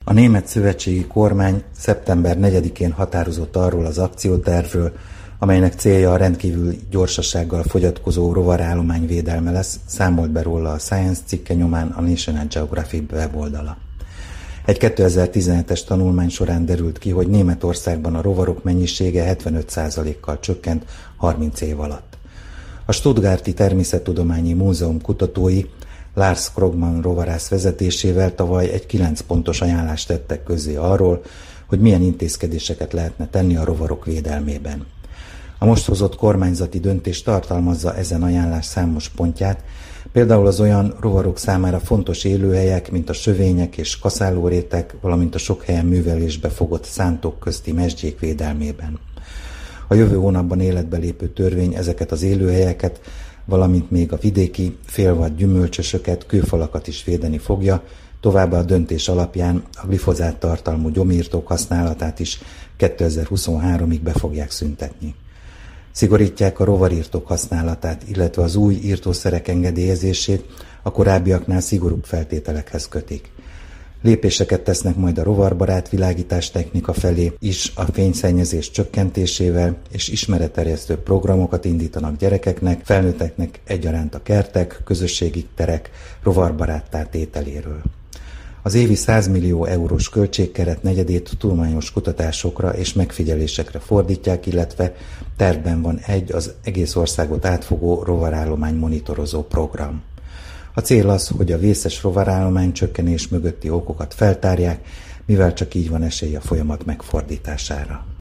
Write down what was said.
A német szövetségi kormány szeptember 4-én határozott arról az akciótervről, amelynek célja a rendkívül gyorsasággal fogyatkozó rovarállomány védelme lesz, számolt be róla a Science cikke nyomán a National Geographic weboldala. Egy 2017-es tanulmány során derült ki, hogy Németországban a rovarok mennyisége 75%-kal csökkent 30 év alatt. A Stuttgarti Természettudományi Múzeum kutatói Lars Krogman rovarász vezetésével tavaly egy 9 pontos ajánlást tettek közzé arról, hogy milyen intézkedéseket lehetne tenni a rovarok védelmében. A most hozott kormányzati döntés tartalmazza ezen ajánlás számos pontját, például az olyan rovarok számára fontos élőhelyek, mint a sövények és kaszálórétek, valamint a sok helyen művelésbe fogott szántók közti mesdjék védelmében. A jövő hónapban életbe lépő törvény ezeket az élőhelyeket, valamint még a vidéki, félvad gyümölcsösöket, kőfalakat is védeni fogja, továbbá a döntés alapján a glifozát tartalmú gyomírtók használatát is 2023-ig be fogják szüntetni. Szigorítják a rovarírtók használatát, illetve az új írtószerek engedélyezését a korábbiaknál szigorúbb feltételekhez kötik. Lépéseket tesznek majd a rovarbarát világítás technika felé is a fényszennyezés csökkentésével, és ismeretterjesztő programokat indítanak gyerekeknek, felnőtteknek egyaránt a kertek, közösségi terek rovarbaráttá tételéről. Az évi 100 millió eurós költségkeret negyedét tudományos kutatásokra és megfigyelésekre fordítják, illetve tervben van egy az egész országot átfogó rovarállomány monitorozó program. A cél az, hogy a vészes rovarállomány csökkenés mögötti okokat feltárják, mivel csak így van esély a folyamat megfordítására.